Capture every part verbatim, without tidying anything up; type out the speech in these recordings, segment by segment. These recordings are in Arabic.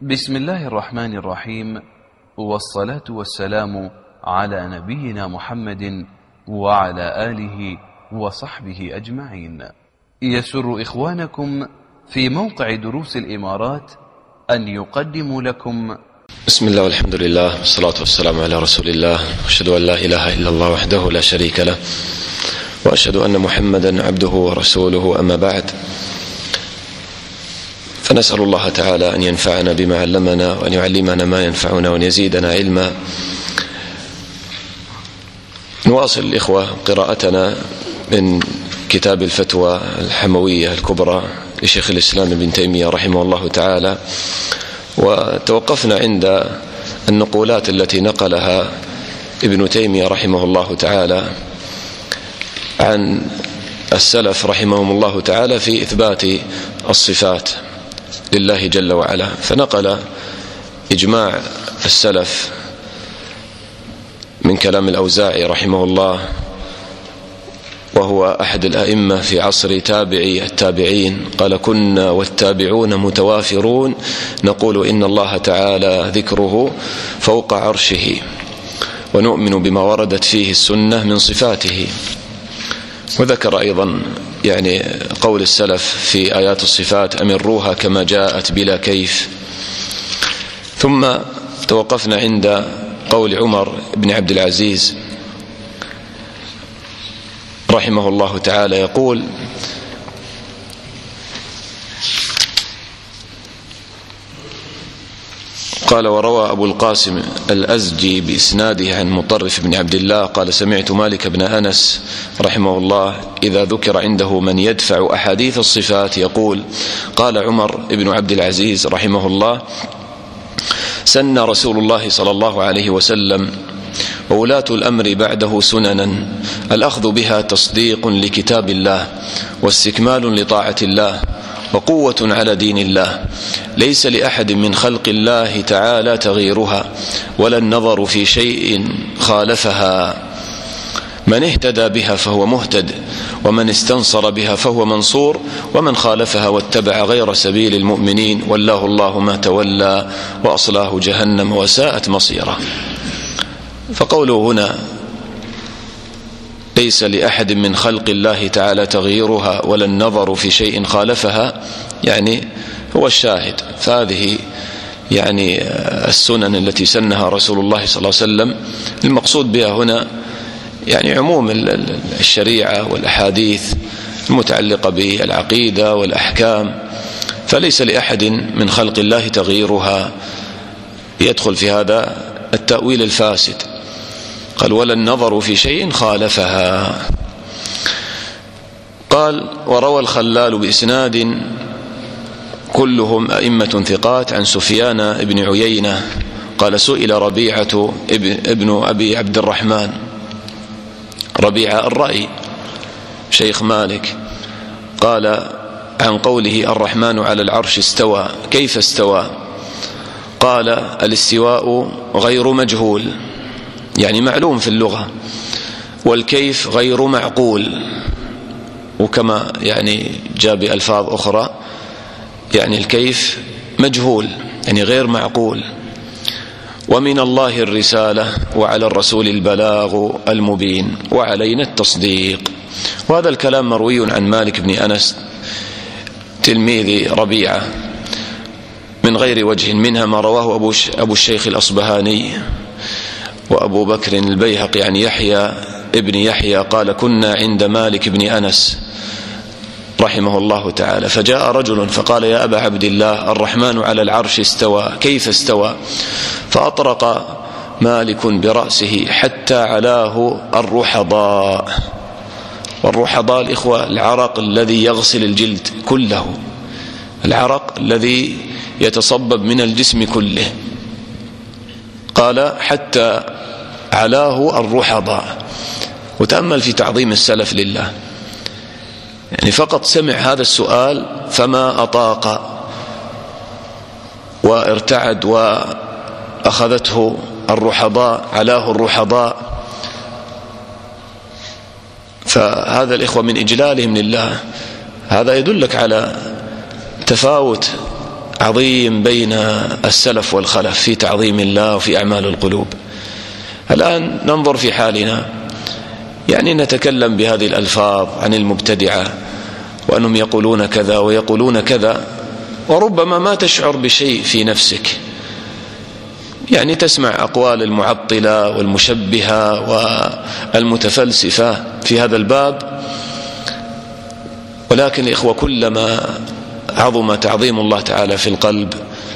بسم الله الرحمن الرحيم، والصلاة والسلام على نبينا محمد وعلى آله وصحبه أجمعين. يسر إخوانكم في موقع دروس الإمارات أن يقدموا لكم بسم الله والحمد لله والصلاة والسلام على رسول الله، وأشهد أن لا إله إلا الله وحده لا شريك له، وأشهد أن محمدا عبده ورسوله. أما بعد، فنسأل الله تعالى أن ينفعنا بما علمنا وأن يعلمنا ما ينفعنا وأن يزيدنا علما. نواصل الإخوة قراءتنا من كتاب الفتوى الحموية الكبرى لشيخ الإسلام ابن تيمية رحمه الله تعالى، وتوقفنا عند النقولات التي نقلها ابن تيمية رحمه الله تعالى عن السلف رحمهم الله تعالى في إثبات الصفات لله جل وعلا. فنقل إجماع السلف من كلام الأوزاعي رحمه الله، وهو أحد الأئمة في عصر تابعي التابعين، قال: كنا والتابعون متوافرون نقول إن الله تعالى ذكره فوق عرشه، ونؤمن بما وردت فيه السنة من صفاته. وذكر أيضا يعني قول السلف في آيات الصفات: أمروها كما جاءت بلا كيف. ثم توقفنا عند قول عمر بن عبد العزيز رحمه الله تعالى يقول: قال: وروى أبو القاسم الأزجي بإسناده عن مطرف بن عبد الله قال: سمعت مالك بن أنس رحمه الله إذا ذكر عنده من يدفع أحاديث الصفات يقول: قال عمر بن عبد العزيز رحمه الله: سن رسول الله صلى الله عليه وسلم وولاة الأمر بعده سننا الأخذ بها تصديق لكتاب الله واستكمال لطاعة الله وقوة على دين الله، ليس لأحد من خلق الله تعالى تغييرها ولا النظر في شيء خالفها. من اهتدى بها فهو مهتد، ومن استنصر بها فهو منصور، ومن خالفها واتبع غير سبيل المؤمنين ولاه الله ما تولى وأصلاه جهنم وساءت مصيره. فقوله هنا ليس لأحد من خلق الله تعالى تغييرها ولا النظر في شيء خالفها يعني هو الشاهد. فهذه يعني السنن التي سنها رسول الله صلى الله عليه وسلم، المقصود بها هنا يعني عموم الشريعة والأحاديث المتعلقة بالعقيدة والأحكام، فليس لأحد من خلق الله تغييرها. يدخل في هذا التأويل الفاسد. قال: ولا النظر في شيء خالفها. قال: وروى الخلال بإسناد كلهم أئمة ثقات عن سفيان بن عيينة قال: سئل ربيعة ابن أبي عبد الرحمن، ربيعة الرأي شيخ مالك، قال عن قوله الرحمن على العرش استوى، كيف استوى؟ قال: الاستواء غير مجهول، يعني معلوم في اللغة، والكيف غير معقول، وكما يعني جاء بألفاظ أخرى يعني الكيف مجهول يعني غير معقول. ومن الله الرسالة وعلى الرسول البلاغ المبين وعلينا التصديق. وهذا الكلام مروي عن مالك بن أنس تلميذ ربيعة من غير وجه، منها ما رواه أبو, أبو الشيخ الأصبهاني وأبو بكر البيهقي عن يحيى ابن يحيى قال: كنا عند مالك بن أنس رحمه الله تعالى، فجاء رجل فقال: يا أبا عبد الله، الرحمن على العرش استوى، كيف استوى؟ فأطرق مالك برأسه حتى علاه الرحضاء. والرحضاء الإخوة العرق الذي يغسل الجلد كله، العرق الذي يتصبب من الجسم كله. قال: حتى علاه الرحضاء. وتأمل في تعظيم السلف لله، يعني فقط سمع هذا السؤال فما أطاق وارتعد وأخذته الرحضاء، علاه الرحضاء. فهذا الإخوة من إجلالهم لله، هذا يدلك على تفاوت عظيم بين السلف والخلف في تعظيم الله وفي أعمال القلوب. الآن ننظر في حالنا، يعني نتكلم بهذه الألفاظ عن المبتدعة وأنهم يقولون كذا ويقولون كذا، وربما ما تشعر بشيء في نفسك، يعني تسمع أقوال المعطلة والمشبهة والمتفلسفة في هذا الباب، ولكن الإخوة كلما عظم تعظيم الله تعالى في القلب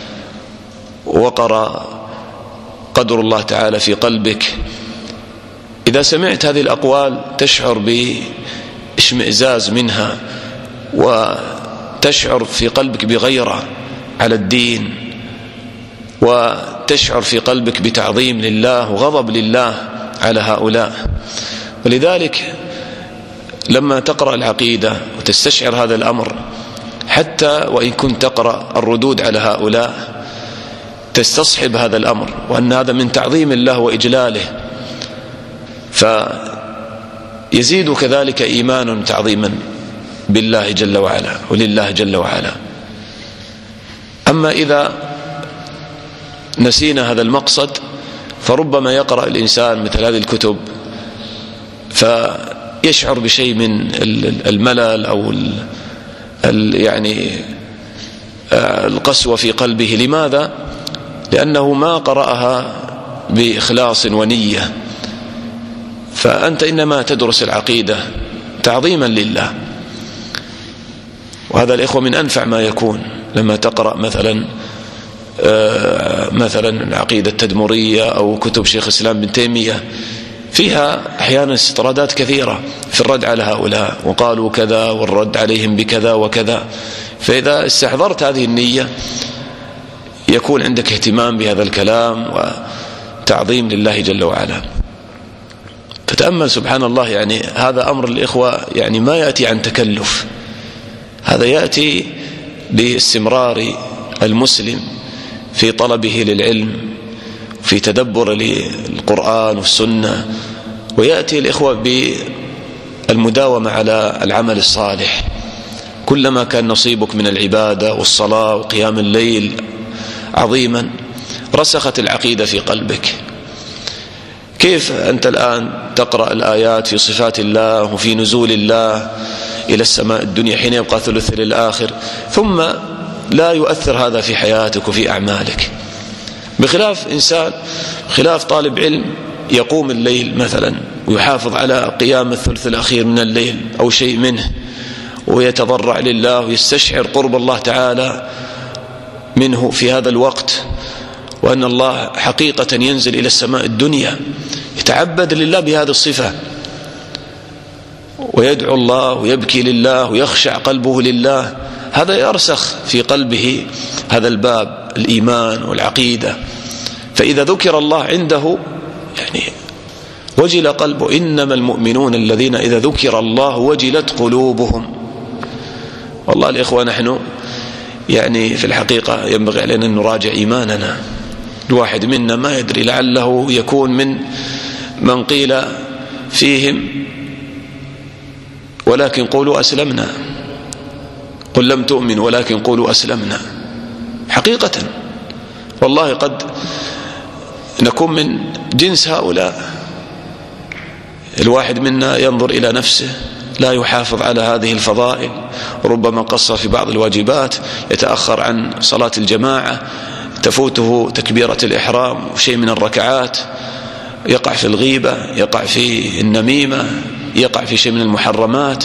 وقر قدر الله تعالى في قلبك، إذا سمعت هذه الأقوال تشعر باشمئزاز منها وتشعر في قلبك بغيرة على الدين، وتشعر في قلبك بتعظيم لله وغضب لله على هؤلاء. ولذلك لما تقرأ العقيدة وتستشعر هذا الأمر، حتى وإن كنت تقرأ الردود على هؤلاء، تستصحب هذا الأمر وأن هذا من تعظيم الله وإجلاله، فيزيد كذلك إيمان تعظيما بالله جل وعلا ولله جل وعلا. أما إذا نسينا هذا المقصد، فربما يقرأ الإنسان مثل هذه الكتب فيشعر بشيء من الملل أو يعني القسوة في قلبه. لماذا؟ لأنه ما قرأها بإخلاص ونية. فأنت إنما تدرس العقيدة تعظيما لله، وهذا الإخوة من أنفع ما يكون لما تقرأ مثلا مثلا العقيدة التدمرية أو كتب شيخ الإسلام بن تيمية، فيها أحيانا استطرادات كثيرة في الرد على هؤلاء، وقالوا كذا والرد عليهم بكذا وكذا. فإذا استحضرت هذه النية يكون عندك اهتمام بهذا الكلام وتعظيم لله جل وعلا. فتأمل سبحان الله، يعني هذا أمر الإخوة يعني ما يأتي عن تكلف، هذا يأتي باستمرار المسلم في طلبه للعلم، في تدبر للقرآن والسنة، ويأتي الإخوة بالمداومة على العمل الصالح. كلما كان نصيبك من العبادة والصلاة وقيام الليل عظيما رسخت العقيدة في قلبك. كيف أنت الآن تقرأ الآيات في صفات الله وفي نزول الله إلى السماء الدنيا حين يبقى ثلث للآخر، ثم لا يؤثر هذا في حياتك وفي أعمالك، بخلاف إنسان خلاف طالب علم يقوم الليل مثلا ويحافظ على قيام الثلث الأخير من الليل أو شيء منه، ويتضرع لله ويستشعر قرب الله تعالى منه في هذا الوقت، وأن الله حقيقة ينزل إلى السماء الدنيا، يتعبد لله بهذه الصفة ويدعو الله ويبكي لله ويخشع قلبه لله. هذا يرسخ في قلبه هذا الباب الإيمان والعقيدة. فإذا ذكر الله عنده يعني وجل قلبه. إنما المؤمنون الذين إذا ذكر الله وجلت قلوبهم. والله الإخوة نحن يعني في الحقيقة ينبغي علينا أن نراجع إيماننا. الواحد منا ما يدري، لعله يكون من من قيل فيهم ولكن قولوا أسلمنا، قل لم تؤمن ولكن قولوا أسلمنا. حقيقة والله قد نكون من جنس هؤلاء. الواحد منا ينظر إلى نفسه لا يحافظ على هذه الفضائل، ربما قصر في بعض الواجبات، يتأخر عن صلاة الجماعة، تفوته تكبيرة الإحرام وشيء من الركعات، يقع في الغيبة، يقع في النميمة، يقع في شيء من المحرمات.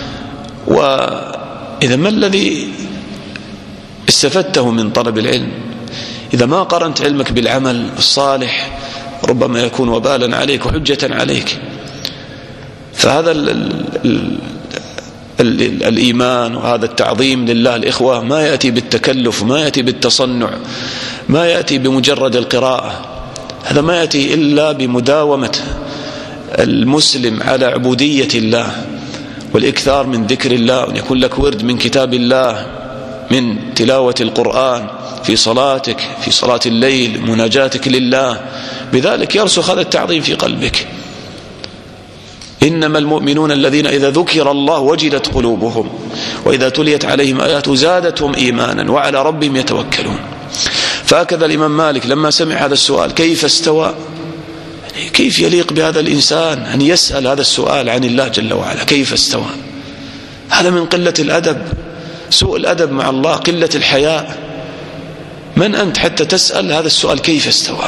وإذا ما الذي استفدته من طلب العلم؟ إذا ما قرنت علمك بالعمل الصالح ربما يكون وبالا عليك وحجة عليك. فهذا ال ال ال ال الإيمان وهذا التعظيم لله الإخوة ما يأتي بالتكلف، ما يأتي بالتصنع، ما يأتي بمجرد القراءة. هذا ما يأتي إلا بمداومة المسلم على عبودية الله والإكثار من ذكر الله، وأن يكون لك ورد من كتاب الله، من تلاوة القرآن في صلاتك، في صلاة الليل، مناجاتك لله. بذلك يرسخ هذا التعظيم في قلبك. إنما المؤمنون الذين إذا ذكر الله وجلت قلوبهم وإذا تليت عليهم آياته زادتهم إيمانا وعلى ربهم يتوكلون. فهكذا الإمام مالك لما سمع هذا السؤال كيف استوى، يعني كيف يليق بهذا الإنسان أن يسأل هذا السؤال عن الله جل وعلا كيف استوى؟ هذا من قلة الأدب، سوء الأدب مع الله، قلة الحياء. من أنت حتى تسأل هذا السؤال كيف استوى؟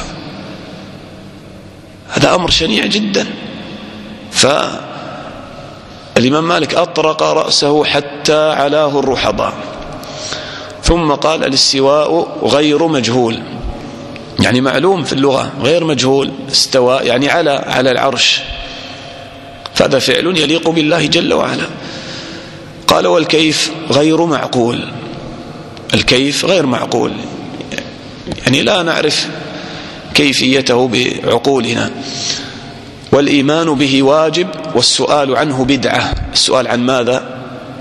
هذا أمر شنيع جدا. فالإمام مالك أطرق رأسه حتى علاه الرحضاء، ثم قال الاستواء غير مجهول، يعني معلوم في اللغة، غير مجهول، استوى يعني على على العرش، فهذا فعل يليق بالله جل وعلا. قال والكيف غير معقول، الكيف غير معقول، يعني لا نعرف كيفيته بعقولنا. والإيمان به واجب والسؤال عنه بدعة. السؤال عن ماذا؟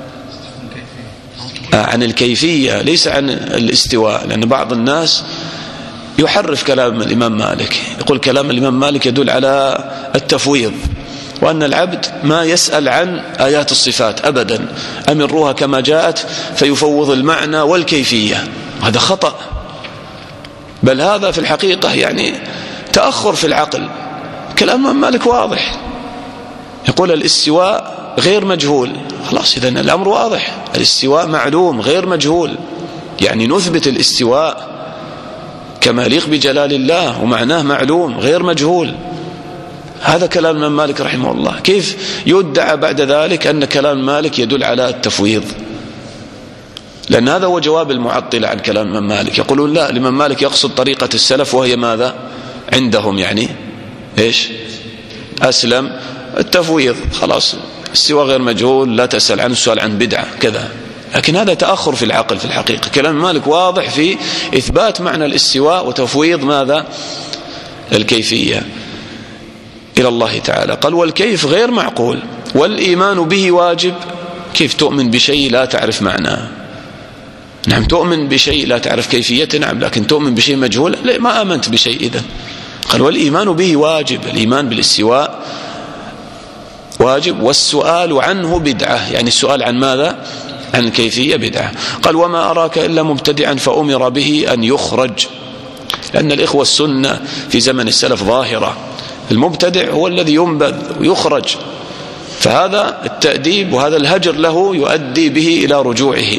عن الكيفية، ليس عن الاستواء، لأن بعض الناس يحرف كلام الإمام مالك، يقول كلام الإمام مالك يدل على التفويض، وأن العبد ما يسأل عن آيات الصفات أبدا، أمروها كما جاءت فيفوض المعنى والكيفية. هذا خطأ، بل هذا في الحقيقة يعني تأخر في العقل. كلام الإمام مالك واضح، يقول الاستواء غير مجهول، خلاص إذن الأمر واضح، الاستواء معلوم غير مجهول، يعني نثبت الاستواء كما يليق بجلال الله ومعناه معلوم غير مجهول. هذا كلام الإمام مالك رحمه الله. كيف يدعى بعد ذلك أن كلام مالك يدل على التفويض؟ لأن هذا هو جواب المعطلة عن كلام الإمام مالك، يقولون لا، الإمام مالك يقصد طريقة السلف، وهي ماذا عندهم؟ يعني إيش؟ أسلم التفويض، خلاص السوى غير مجهول، لا تسأل عن السؤال عن بدعة كذا. لكن هذا تأخر في العقل في الحقيقة. كلام مالك واضح في إثبات معنى الاستواء وتفويض ماذا؟ الكيفية إلى الله تعالى. قال والكيف غير معقول والإيمان به واجب. كيف تؤمن بشيء لا تعرف معناه؟ نعم تؤمن بشيء لا تعرف كيفيته، نعم، لكن تؤمن بشيء مجهول، لا، ما آمنت بشيء إذن. قال والإيمان به واجب، الإيمان بالاستواء واجب، والسؤال عنه بدعة، يعني السؤال عن ماذا؟ عن الكيفية بدعة. قال وما أراك إلا مبتدعا فأمر به أن يخرج، لأن الإخوة السنة في زمن السلف ظاهرة، المبتدع هو الذي ينبذ ويخرج، فهذا التأديب وهذا الهجر له يؤدي به إلى رجوعه.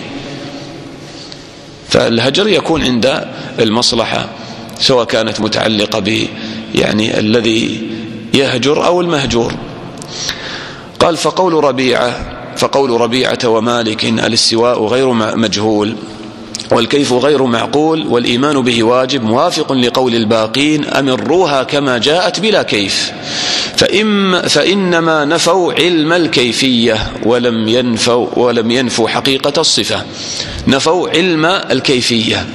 فالهجر يكون عند المصلحة، سواء كانت متعلقة ب يعني الذي يهجر أو المهجور. قال فقول ربيعة فقول ربيعة ومالك الاستواء غير مجهول والكيف غير معقول والإيمان به واجب موافق لقول الباقين أمروها كما جاءت بلا كيف، فإم فإنما نفوا علم الكيفية ولم ينفوا ولم ينفوا حقيقة الصفة. نفوا علم الكيفية،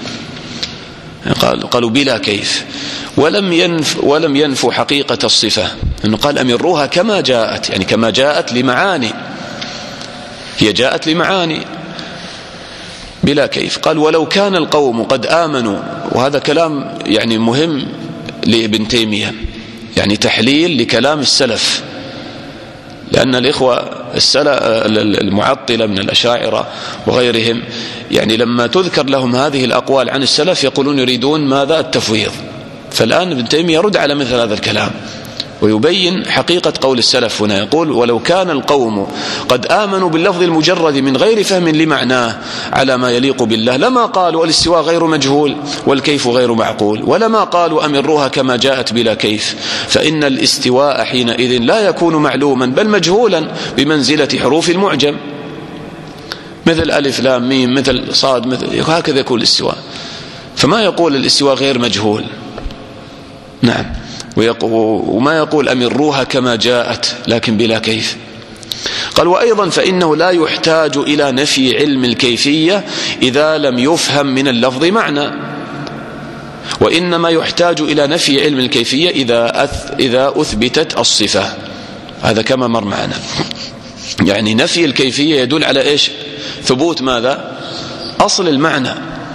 قال قالوا بلا كيف، ولم ينف ولم ينفوا حقيقة الصفة، إنه قال أمروها كما جاءت، يعني كما جاءت لمعاني، هي جاءت لمعاني بلا كيف. قال ولو كان القوم قد آمنوا، وهذا كلام يعني مهم لابن تيمية، يعني تحليل لكلام السلف، لأن الإخوة المعطلة من الأشاعرة وغيرهم يعني لما تذكر لهم هذه الأقوال عن السلف يقولون يريدون ماذا؟ التفويض. فالآن ابن تيمية يرد على مثل هذا الكلام ويبين حقيقة قول السلف هنا، يقول ولو كان القوم قد آمنوا باللفظ المجرد من غير فهم لمعناه على ما يليق بالله لما قالوا الاستواء غير مجهول والكيف غير معقول، ولما قالوا أمروها كما جاءت بلا كيف، فإن الاستواء حينئذ لا يكون معلوما بل مجهولا بمنزلة حروف المعجم، مثل ألف لام ميم مثل صاد مثل هكذا يكون الاستواء. فما يقول الاستواء غير مجهول، نعم، وما يقول أمروها كما جاءت لكن بلا كيف. قال وأيضا فإنه لا يحتاج إلى نفي علم الكيفية إذا لم يفهم من اللفظ معنى، وإنما يحتاج إلى نفي علم الكيفية إذا أث إذا أثبتت الصفة. هذا كما مر معنا، يعني نفي الكيفية يدل على إيش؟ ثبوت ماذا؟ أصل المعنى،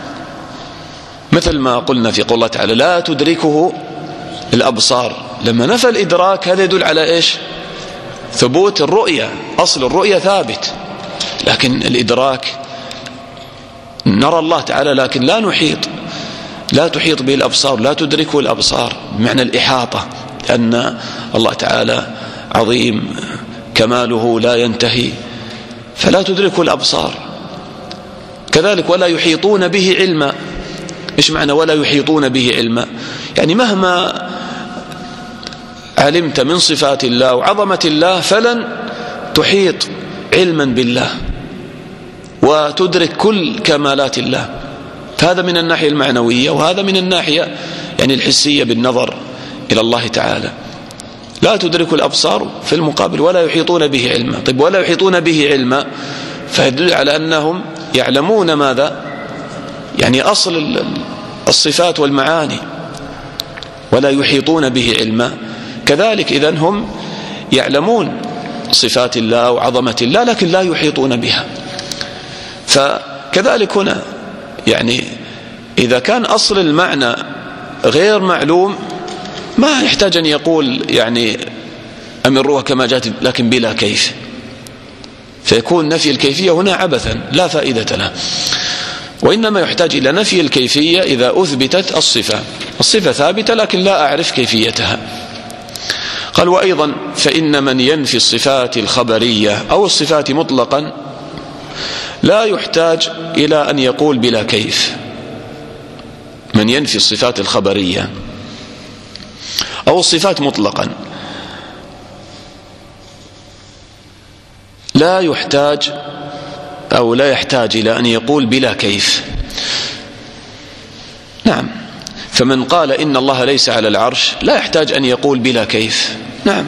مثل ما قلنا في قول الله تعالى لا تدركه الأبصار، لما نفى الإدراك هذا يدل على إيش؟ ثبوت الرؤية، أصل الرؤية ثابت، لكن الإدراك نرى الله تعالى لكن لا نحيط، لا تحيط به الأبصار، لا تدركه الأبصار، بمعنى الإحاطة، أن الله تعالى عظيم كماله لا ينتهي فلا تدركه الأبصار. كذلك ولا يحيطون به علما. إيش معنى ولا يحيطون به علما؟ يعني مهما علمت من صفات الله وعظمة الله فلن تحيط علما بالله وتدرك كل كمالات الله. هذا من الناحية المعنوية، وهذا من الناحية يعني الحسية بالنظر إلى الله تعالى. لا تدرك الأبصار في المقابل ولا يحيطون به علما. طيب ولا يحيطون به علما فيدل على أنهم يعلمون ماذا؟ يعني أصل الصفات والمعاني. ولا يحيطون به علما كذلك إذن هم يعلمون صفات الله وعظمة الله لكن لا يحيطون بها. فكذلك هنا يعني إذا كان أصل المعنى غير معلوم ما يحتاج أن يقول يعني أمروها كما جاءت لكن بلا كيف، فيكون نفي الكيفية هنا عبثا لا فائدة له، وإنما يحتاج إلى نفي الكيفية إذا أثبتت الصفة. الصفة ثابتة لكن لا أعرف كيفيتها. قال وأيضا فإن من ينفي الصفات الخبرية أو الصفات مطلقا لا يحتاج إلى أن يقول بلا كيف. من ينفي الصفات الخبرية أو الصفات مطلقا لا يحتاج أو لا يحتاج إلى أن يقول بلا كيف. نعم، فمن قال إن الله ليس على العرش لا يحتاج أن يقول بلا كيف. نعم،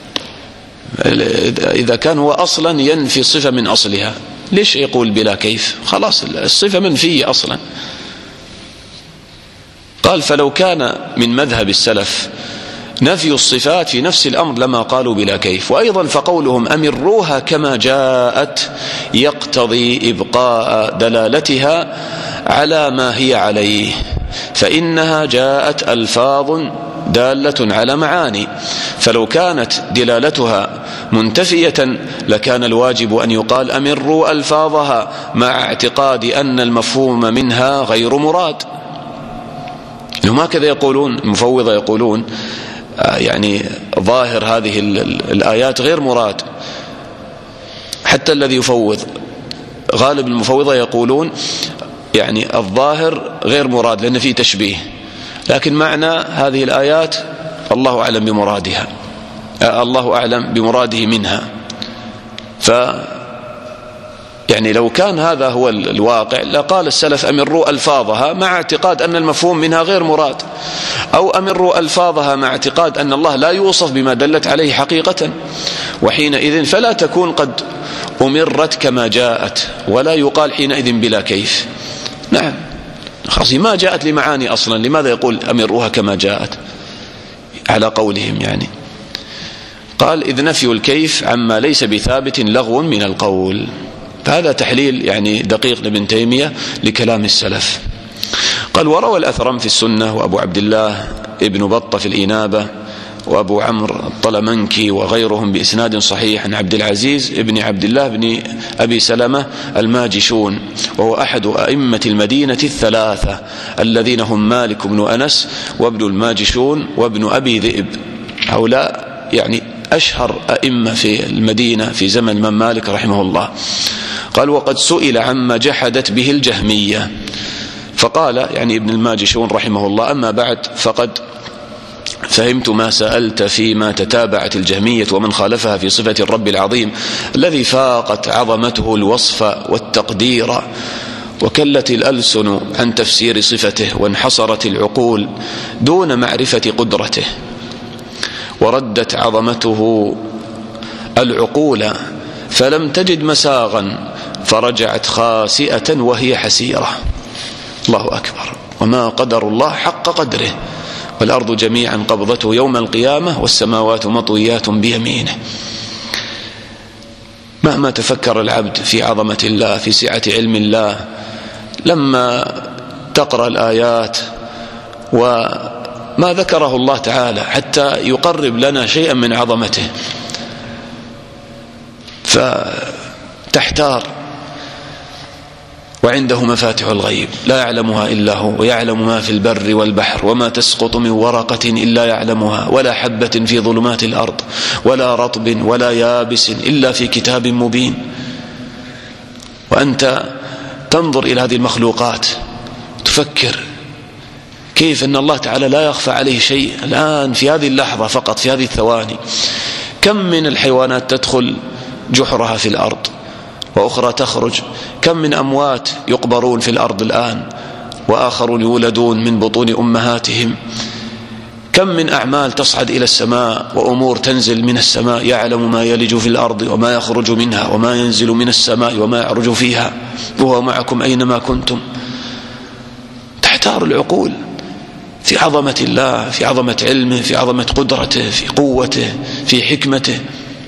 إذا كان هو أصلا ينفي الصفة من أصلها ليش يقول بلا كيف؟ خلاص الصفة منفية أصلا. قال فلو كان من مذهب السلف نفي الصفات في نفس الأمر لما قالوا بلا كيف. وأيضا فقولهم أمروها كما جاءت يقتضي إبقاء دلالتها على ما هي عليه، فإنها جاءت ألفاظ دالة على معاني، فلو كانت دلالتها منتفية لكان الواجب أن يقال أمروا ألفاظها مع اعتقاد أن المفهوم منها غير مراد. لهم هكذا يقولون المفوضة، يقولون يعني ظاهر هذه الآيات غير مراد. حتى الذي يفوض غالب المفوضة يقولون يعني الظاهر غير مراد لأن فيه تشبيه، لكن معنى هذه الآيات الله أعلم بمرادها، الله أعلم بمراده منها. ف يعني لو كان هذا هو الواقع لقال السلف أمروا ألفاظها مع اعتقاد أن المفهوم منها غير مراد، أو أمروا ألفاظها مع اعتقاد أن الله لا يوصف بما دلت عليه حقيقة، وحينئذ فلا تكون قد أمرت كما جاءت، ولا يقال حينئذ بلا كيف. نعم خلاص ما جاءت لمعاني أصلا، لماذا يقول أمروها كما جاءت على قولهم؟ يعني قال إذ نفي الكيف عما ليس بثابت لغو من القول. هذا تحليل يعني دقيق لابن تيمية لكلام السلف. قال وروى الأثرم في السنة وأبو عبد الله ابن بطة في الإنابة وأبو عمرو الطلمنكي وغيرهم بإسناد صحيح عن عبد العزيز ابن عبد الله بن أبي سلمة الماجشون، وهو أحد أئمة المدينة الثلاثة الذين هم مالك بن أنس وابن الماجشون وابن أبي ذئب. هؤلاء يعني أشهر أئمة في المدينة في زمن الإمام مالك رحمه الله. قال وقد سئل عما جحدت به الجهمية فقال يعني ابن الماجشون رحمه الله أما بعد فقد فهمت ما سألت فيما تتابعت الجهمية ومن خالفها في صفة الرب العظيم الذي فاقت عظمته الوصف والتقدير، وكلت الألسن عن تفسير صفته، وانحصرت العقول دون معرفة قدرته، وردت عظمته العقول فلم تجد مساغا فرجعت خاسئة وهي حسيرة. الله أكبر. وما قدر الله حق قدره، والأرض جميعا قبضته يوم القيامة والسماوات مطويات بيمينه. مهما تفكر العبد في عظمة الله في سعة علم الله لما تقرأ الآيات وما ذكره الله تعالى حتى يقرب لنا شيئا من عظمته فتحتار. وعنده مفاتح الغيب لا يعلمها إلا هو، ويعلم ما في البر والبحر، وما تسقط من ورقة إلا يعلمها، ولا حبة في ظلمات الأرض، ولا رطب ولا يابس إلا في كتاب مبين. وأنت تنظر إلى هذه المخلوقات تفكر كيف أن الله تعالى لا يخفى عليه شيء. الآن في هذه اللحظة فقط، في هذه الثواني، كم من الحيوانات تدخل جحرها في الأرض وأخرى تخرج، كم من أموات يقبرون في الأرض الآن، وآخرون يولدون من بطون أمهاتهم، كم من أعمال تصعد إلى السماء وأمور تنزل من السماء. يعلم ما يلج في الأرض وما يخرج منها وما ينزل من السماء وما يعرج فيها وهو معكم أينما كنتم. تحتار العقول في عظمة الله، في عظمة علمه، في عظمة قدرته، في قوته، في حكمته.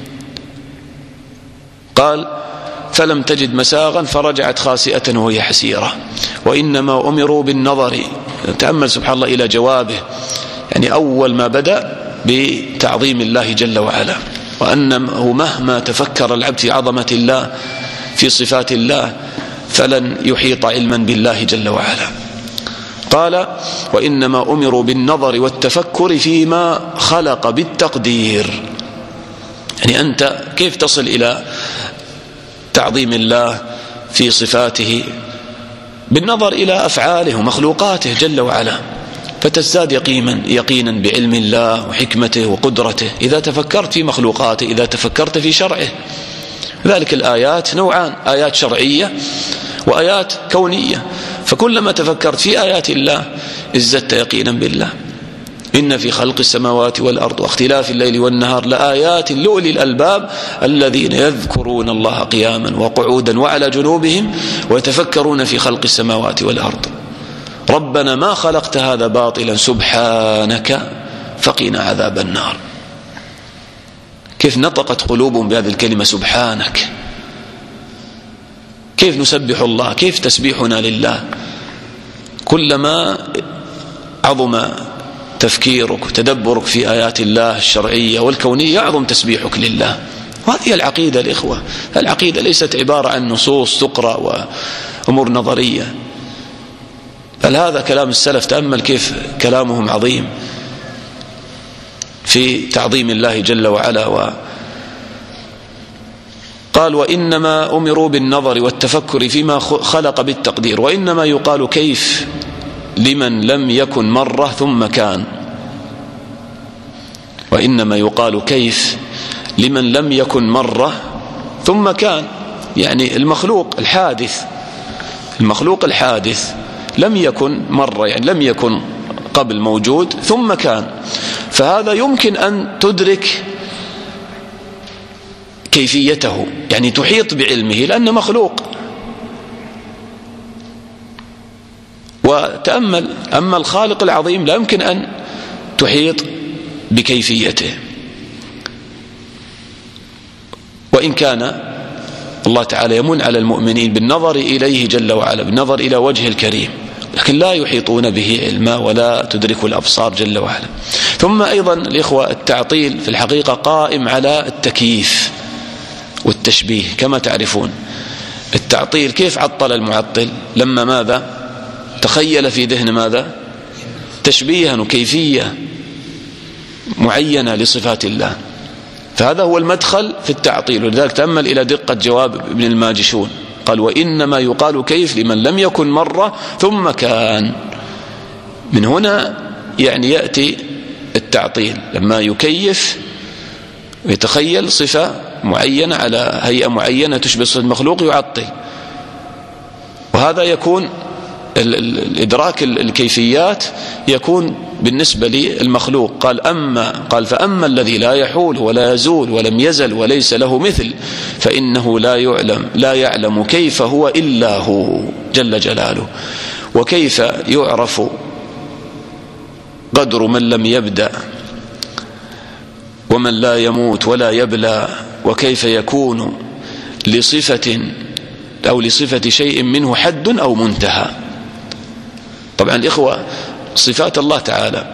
قال: فلم تجد مساغا فرجعت خاسئة وهي حسيرة، وإنما أمروا بالنظر. تأمل سبحان الله إلى جوابه، يعني أول ما بدأ بتعظيم الله جل وعلا، وأنه مهما تفكر العبد في عظمة الله في صفات الله فلن يحيط علما بالله جل وعلا. قال: وإنما أمروا بالنظر والتفكر فيما خلق بالتقدير. يعني أنت كيف تصل إلى تعظيم الله في صفاته؟ بالنظر إلى أفعاله ومخلوقاته جل وعلا، فتزداد يقينا يقينا بعلم الله وحكمته وقدرته إذا تفكرت في مخلوقاته، إذا تفكرت في شرعه. ذلك الآيات نوعان: آيات شرعية وآيات كونية. فكلما تفكرت في آيات الله ازددت يقينا بالله. إن في خلق السماوات والأرض واختلاف الليل والنهار لآيات لأولي الألباب الذين يذكرون الله قياما وقعودا وعلى جنوبهم ويتفكرون في خلق السماوات والأرض ربنا ما خلقت هذا باطلا سبحانك فقنا عذاب النار. كيف نطقت قلوبهم بهذه الكلمة سبحانك، كيف نسبح الله، كيف تسبيحنا لله. كلما عظم تفكيرك وتدبرك في آيات الله الشرعية والكونية يعظم تسبيحك لله. وهذه العقيدة الإخوة. العقيدة ليست عبارة عن نصوص تقرأ وأمور نظرية، بل هذا كلام السلف. تأمل كيف كلامهم عظيم في تعظيم الله جل وعلا. و قال: وإنما أمروا بالنظر والتفكر فيما خلق بالتقدير. وإنما يقال كيف لمن لم يكن مرة ثم كان. وإنما يقال كيف لمن لم يكن مرة ثم كان، يعني المخلوق الحادث المخلوق الحادث لم يكن مرة، يعني لم يكن قبل موجود ثم كان. فهذا يمكن أن تدرك كيفيته، يعني تحيط بعلمه لأنه مخلوق. وتأمل، أما الخالق العظيم لا يمكن أن تحيط بكيفيته. وإن كان الله تعالى يمن على المؤمنين بالنظر إليه جل وعلا، بالنظر إلى وجه الكريم، لكن لا يحيطون به علما ولا تدرك الأبصار جل وعلا. ثم أيضا الإخوة التعطيل في الحقيقة قائم على التكييف والتشبيه. كما تعرفون التعطيل كيف عطل المعطل لما ماذا تخيل في ذهن ماذا تشبيها وكيفية معينة لصفات الله. فهذا هو المدخل في التعطيل. ولذلك تأمل إلى دقة جواب ابن الماجشون، قال: وإنما يقال كيف لمن لم يكن مرة ثم كان. من هنا يعني يأتي التعطيل لما يكيف ويتخيل صفة معينة على هيئة معينة تشبه صفة المخلوق يعطل. وهذا يكون الإدراك الكيفيات يكون بالنسبة للمخلوق. قال أما قال فأما الذي لا يحول ولا يزول ولم يزل وليس له مثل فإنه لا يعلم لا يعلم كيف هو إلا هو جل جلاله. وكيف يعرف قدر من لم يبدأ ومن لا يموت ولا يبلى، وكيف يكون لصفة أو لصفة شيء منه حد أو منتهى. طبعا الإخوة صفات الله تعالى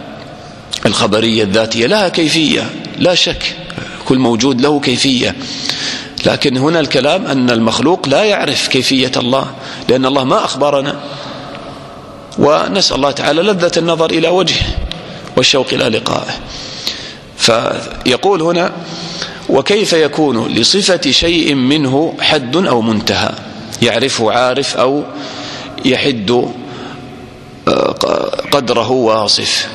الخبرية الذاتية لها كيفية لا شك، كل موجود له كيفية، لكن هنا الكلام أن المخلوق لا يعرف كيفية الله، لأن الله ما أخبرنا، ونسأل الله تعالى لذة النظر إلى وجهه والشوق إلى لقائه. فيقول هنا: وكيف يكون لصفة شيء منه حد أو منتهى يعرفه عارف أو يحد قدره واصف؟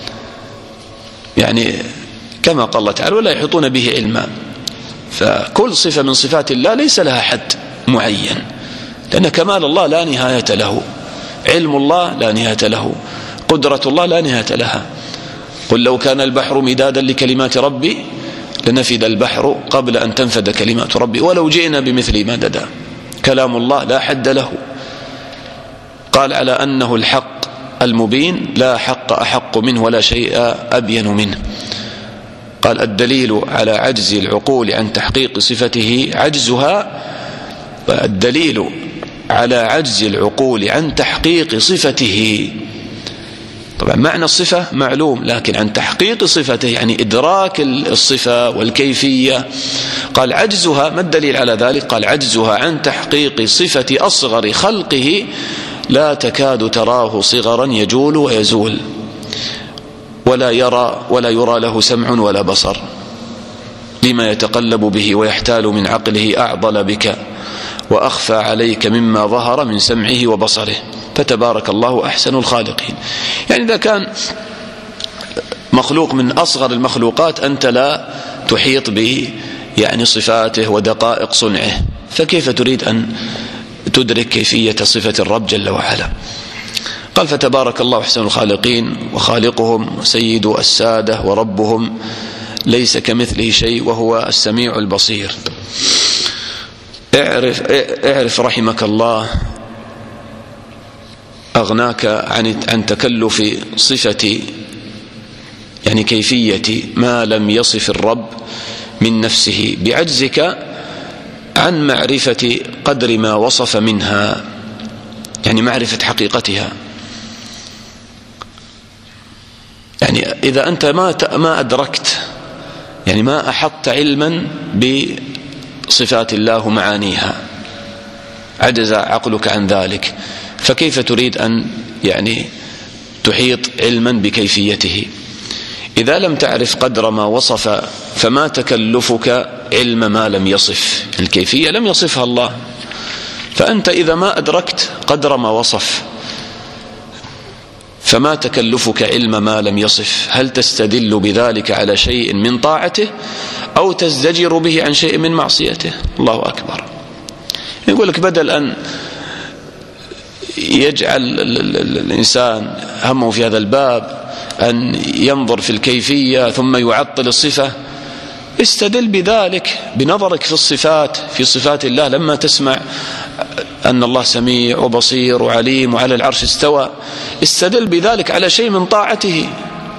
يعني كما قال الله تعالى: ولا يحيطون به علما. فكل صفة من صفات الله ليس لها حد معين، لأن كمال الله لا نهاية له، علم الله لا نهاية له، قدرة الله لا نهاية لها. قل لو كان البحر مدادا لكلمات ربي لنفد البحر قبل أن تنفد كلمات ربي ولو جئنا بمثل مددا. كلام الله لا حد له. قال على أنه الحق المبين: لا حق أحق منه ولا شيء أبين منه. قال: الدليل على عجز العقول عن تحقيق صفته عجزها. الدليل على عجز العقول عن تحقيق صفته، طبعا معنى الصفة معلوم، لكن عن تحقيق صفته يعني إدراك الصفة والكيفية. قال: عجزها. ما الدليل على ذلك؟ قال: عجزها عن تحقيق صفة أصغر خلقه لا تكاد تراه صغرا يجول ويزول، ولا يرى ولا يرى له سمع ولا بصر، لما يتقلب به ويحتال من عقله أعضل بك وأخفى عليك مما ظهر من سمعه وبصره، فتبارك الله أحسن الخالقين. يعني إذا كان مخلوق من أصغر المخلوقات أنت لا تحيط به يعني صفاته ودقائق صنعه، فكيف تريد أن تدرك كيفية صفة الرب جل وعلا؟ قال: فتبارك الله أحسن الخالقين، وخالقهم وسيد السادة وربهم ليس كمثله شيء وهو السميع البصير. اعرف, اعرف رحمك الله أغناك عن عن تكلف صفة يعني كيفية ما لم يصف الرب من نفسه بعجزك عن معرفة قدر ما وصف منها، يعني معرفة حقيقتها. يعني إذا أنت ما ما أدركت يعني ما أحطت علما بصفات الله ومعانيها، عجز عقلك عن ذلك، فكيف تريد أن يعني تحيط علما بكيفيته؟ إذا لم تعرف قدر ما وصف فما تكلفك علم ما لم يصف. الكيفية لم يصفها الله، فأنت إذا ما أدركت قدر ما وصف فما تكلفك علم ما لم يصف. هل تستدل بذلك على شيء من طاعته أو تزدجر به عن شيء من معصيته؟ الله أكبر. يقول لك بدل أن يجعل الإنسان همه في هذا الباب أن ينظر في الكيفية ثم يعطل الصفة، استدل بذلك بنظرك في الصفات في صفات الله. لما تسمع أن الله سميع وبصير وعليم وعلى العرش استوى، استدل بذلك على شيء من طاعته،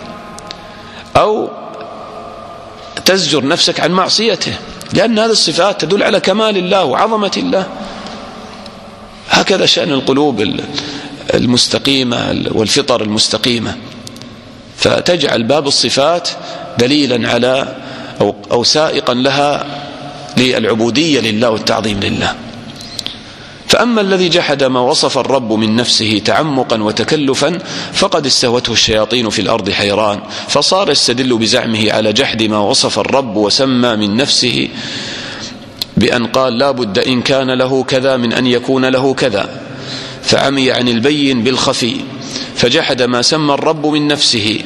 أو تزجر نفسك عن معصيته، لأن هذه الصفات تدل على كمال الله وعظمة الله. هكذا شأن القلوب المستقيمة والفطر المستقيمة، فتجعل باب الصفات دليلا على أو, أو سائقا لها للعبودية لله والتعظيم لله. فأما الذي جحد ما وصف الرب من نفسه تعمقا وتكلفا فقد استهوته الشياطين في الأرض حيران، فصار يستدل بزعمه على جحد ما وصف الرب وسمى من نفسه بأن قال: لا بد إن كان له كذا من أن يكون له كذا، فعمي عن البين بالخفي، فجحد ما سمى الرب من نفسه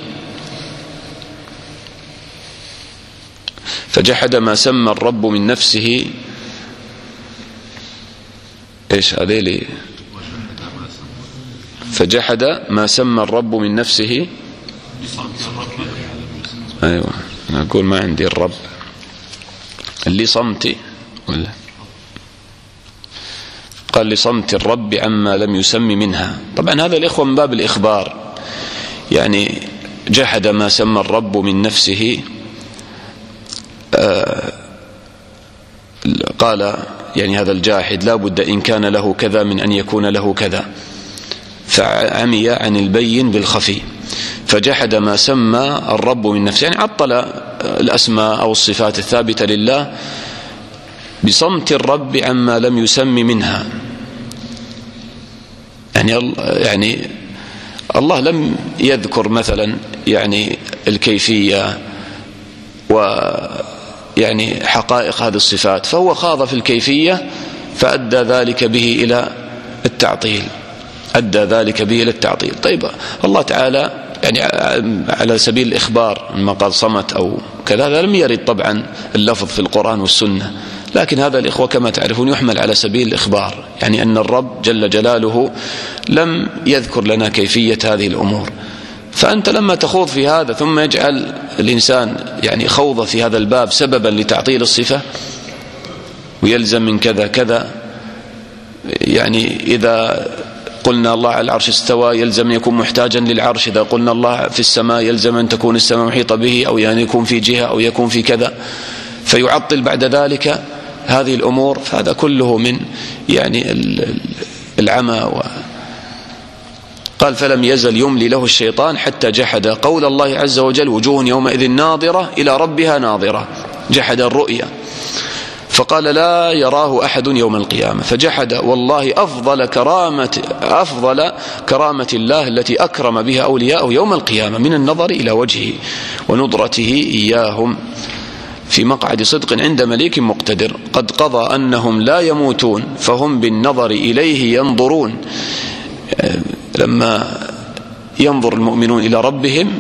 فجحد ما سمى الرب من نفسه إيش هذيلي فجحد ما سمى الرب من نفسه. أيوة أنا أقول ما عندي الرب اللي صمتي ولا قال لصمت الرب عما لم يسم منها. طبعا هذا الإخوة من باب الإخبار، يعني جحد ما سمى الرب من نفسه. آه قال يعني هذا الجاحد لا بد إن كان له كذا من أن يكون له كذا، فعمي عن البين بالخفي، فجحد ما سمى الرب من نفسه، يعني عطل الأسماء أو الصفات الثابتة لله بصمت الرب عما لم يسم منها. يعني يعني الله لم يذكر مثلا يعني الكيفية ويعني حقائق هذه الصفات، فهو خاض في الكيفية فأدى ذلك به إلى التعطيل أدى ذلك به إلى التعطيل. طيب الله تعالى يعني على سبيل الإخبار ما قال صمت أو كذا، هذا لم يرد طبعا اللفظ في القرآن والسنة، لكن هذا الإخوة كما تعرفون يحمل على سبيل الإخبار، يعني أن الرب جل جلاله لم يذكر لنا كيفية هذه الأمور. فأنت لما تخوض في هذا ثم يجعل الإنسان يعني خوض في هذا الباب سببا لتعطيل الصفة، ويلزم من كذا كذا، يعني إذا قلنا الله على العرش استوى يلزم أن يكون محتاجا للعرش، إذا قلنا الله في السماء يلزم أن تكون السماء محيطة به، أو يعني يكون في جهة أو يكون في كذا، فيعطل بعد ذلك هذه الأمور. فهذا كله من يعني العمى. و قال فلم يزل يملي له الشيطان حتى جحد قول الله عز وجل وجوه يومئذ ناظرة إلى ربها ناظرة، جحد الرؤيا فقال لا يراه أحد يوم القيامة، فجحد والله أفضل كرامة أفضل كرامة الله التي أكرم بها أولياءه يوم القيامة من النظر إلى وجهه ونظرته إياهم في مقعد صدق عند مليك مقتدر قد قضى أنهم لا يموتون فهم بالنظر إليه ينظرون. لما ينظر المؤمنون إلى ربهم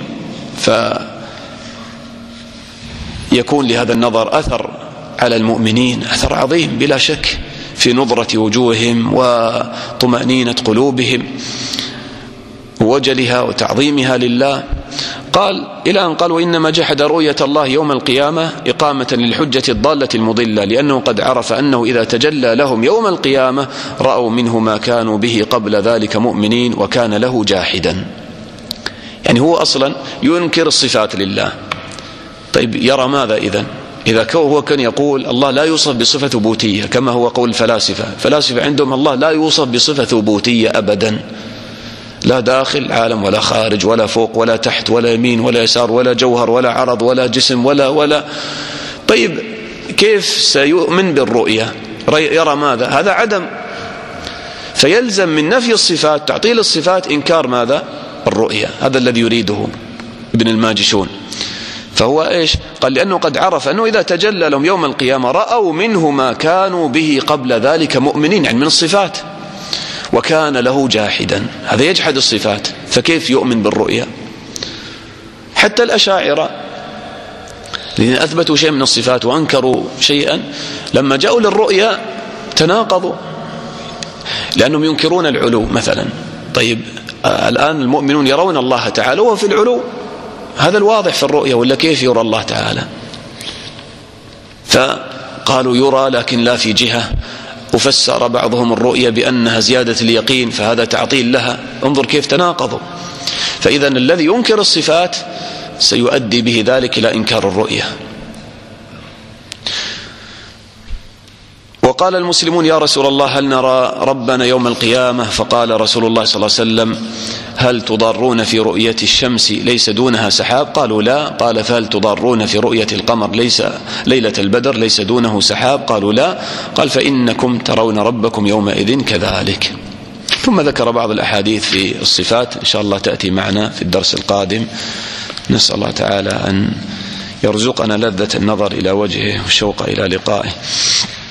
فيكون لهذا النظر أثر على المؤمنين، أثر عظيم بلا شك في نظرة وجوههم وطمأنينة قلوبهم ووجلها وتعظيمها لله. قال إلى أن قال وإنما جحد رؤية الله يوم القيامة إقامة للحجة الضالة المضلة، لأنه قد عرف أنه إذا تجلى لهم يوم القيامة رأوا منه ما كانوا به قبل ذلك مؤمنين وكان له جاحدا. يعني هو أصلا ينكر الصفات لله. طيب يرى ماذا إذن؟ إذا هو كان يقول الله لا يوصف بصفة ثبوتية كما هو قول الفلاسفة، فلاسفة عندهم الله لا يوصف بصفة ثبوتية أبدا، لا داخل عالم ولا خارج ولا فوق ولا تحت ولا يمين ولا يسار ولا جوهر ولا عرض ولا جسم ولا ولا طيب كيف سيؤمن بالرؤية؟ يرى ماذا؟ هذا عدم. فيلزم من نفي الصفات تعطيل الصفات إنكار ماذا؟ الرؤية. هذا الذي يريده ابن الماجشون. فهو إيش؟ قال لأنه قد عرف أنه إذا تجلى لهم يوم القيامة رأوا منه ما كانوا به قبل ذلك مؤمنين، يعني من الصفات، وكان له جاحدا. هذا يجحد الصفات، فكيف يؤمن بالرؤيا؟ حتى الأشاعرة الذين أثبتوا شيء من الصفات وأنكروا شيئا لما جاءوا للرؤيا تناقضوا، لأنهم ينكرون العلو مثلا. طيب الآن المؤمنون يرون الله تعالى وهو في العلو، هذا الواضح في الرؤيا، ولا كيف يرى الله تعالى؟ فقالوا يرى لكن لا في جهة، وفسر بعضهم الرؤيا بأنها زيادة اليقين، فهذا تعطيل لها. انظر كيف تناقضوا. فإذا الذي ينكر الصفات سيؤدي به ذلك إلى إنكار الرؤيا. وقال المسلمون يا رسول الله هل نرى ربنا يوم القيامة؟ فقال رسول الله صلى الله عليه وسلم هل تضارون في رؤية الشمس ليس دونها سحاب؟ قالوا لا. قال فهل تضارون في رؤية القمر ليس ليلة البدر ليس دونه سحاب؟ قالوا لا. قال فإنكم ترون ربكم يومئذ كذلك. ثم ذكر بعض الأحاديث في الصفات إن شاء الله تأتي معنا في الدرس القادم. نسأل الله تعالى أن يرزقنا لذة النظر إلى وجهه والشوق إلى لقائه.